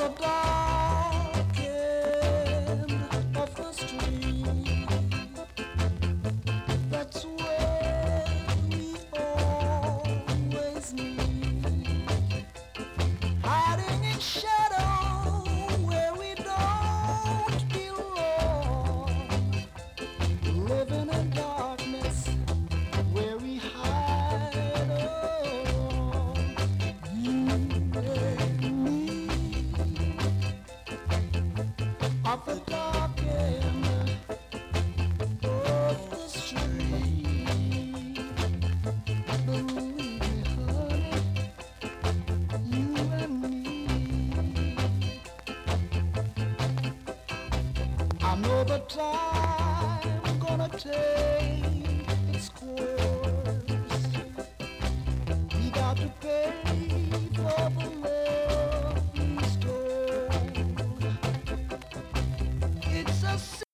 the dark end of the street. That's where we always meet, hiding in shadow where we don't belong, living in darkness where we hide alone. You and me at the dark end of the street. Believe me, honey, you and me. I know the time gonna take